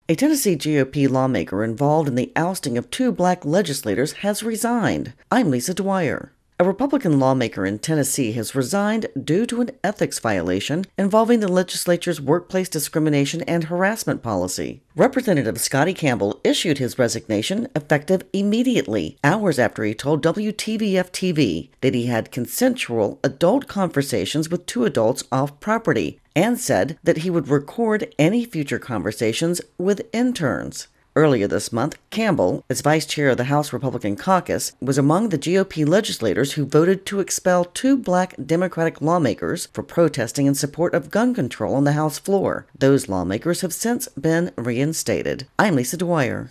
A Tennessee GOP lawmaker involved in the ousting of two black legislators has resigned. I'm Lisa Dwyer. A Republican lawmaker in Tennessee has resigned due to an ethics violation involving the legislature's workplace discrimination and harassment policy. Representative Scotty Campbell issued his resignation effective immediately, hours after he told WTVF-TV that he had consensual adult conversations with two adults off property and said that he would record any future conversations with interns. Earlier this month, Campbell, as vice chair of the House Republican caucus, was among the GOP legislators who voted to expel two black Democratic lawmakers for protesting in support of gun control on the House floor. Those lawmakers have since been reinstated. I'm Lisa Dwyer.